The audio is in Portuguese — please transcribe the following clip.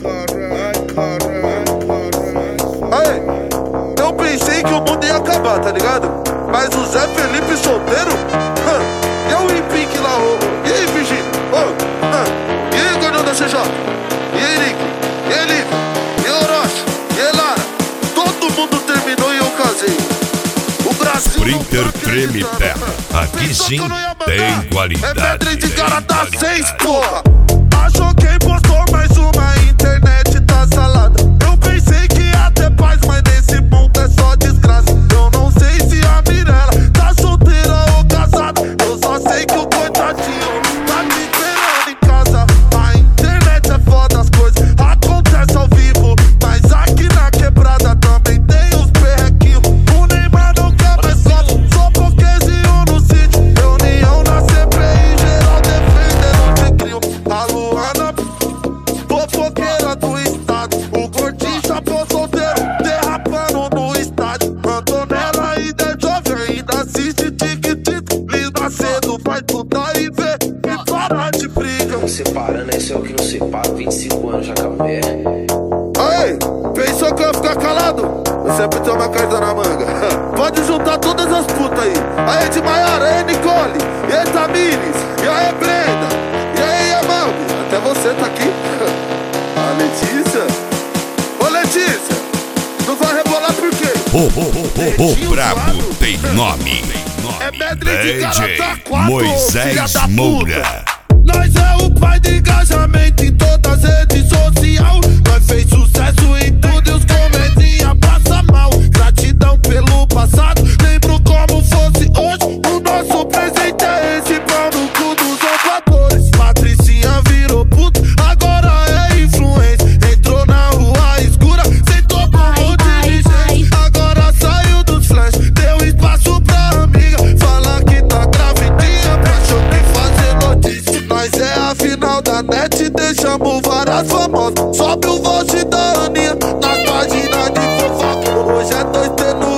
Aí, eu pensei que o mundo ia acabar, tá ligado? Mas o Zé Felipe solteiro? E o Impink lá, e aí, Virgínia? E aí, gordão da CJ? E aí, Nick? E aí, Liv? E aí, Orochi? E aí, Lara? Todo mundo terminou e eu casei. O Brasil Sprinter Creme Terra. Aqui sim tem qualidade. É pedra de cara da 6, porra. Achou quem postou mais uma, internet tá salada. Eu pensei que ia ter paz, mas nesse mundo é só desgraça. Eu não sei se a Mirella tá solteira ou casada. Eu só sei que o coitadinho tá me esperando em casa. A internet é foda, as coisas acontecem ao vivo. Mas aqui na quebrada também tem os perrequinhos. O Neymar não quer mais copo, só pokézinho no sítio. Reunião na CPI, geral defendendo de crime. A Luana, fofoqueira do estado. O gordinho chapou solteiro, derrapando no estádio. Antonella ainda é jovem, ainda assiste tic-tic. Linda cedo, vai tudo aí ver e parar de briga. Não separando, esse é o que não separa. 25 anos já acabei. Aí, pensou que eu ia ficar calado? Eu sempre tenho uma carta na manga. Pode juntar todas as putas aí. Aí de Maiara, aí Nicole, e aí Tamires, e aí Brenda, e aí Amaldi. Até você tá aqui. A Letícia. Ô Letícia, não vai rebolar por quê? O brabo tem nome. É medre de cara, DJ tá 4, Moisés filha da puta. Moura. Nós é o pai de engajamento em todas as redes sociais. Nós fez sucesso em tudo e os comédia passa mal. Gratidão pelo passado, lembro como fosse hoje. O nosso presente é esse, pau no cu dos zombadores. Patricinha virou puta, agora é influência. Entrou na rua escura, sentou com um monte de gente. Agora saiu dos flash, deu espaço pra amiga. Fala que tá gravidinha, pra chover fazer notícia. Nós é a final da net, deixamos várias famosas. Sobe o voz da Aninha nas páginas de fofoca. Hoje é 2 tendo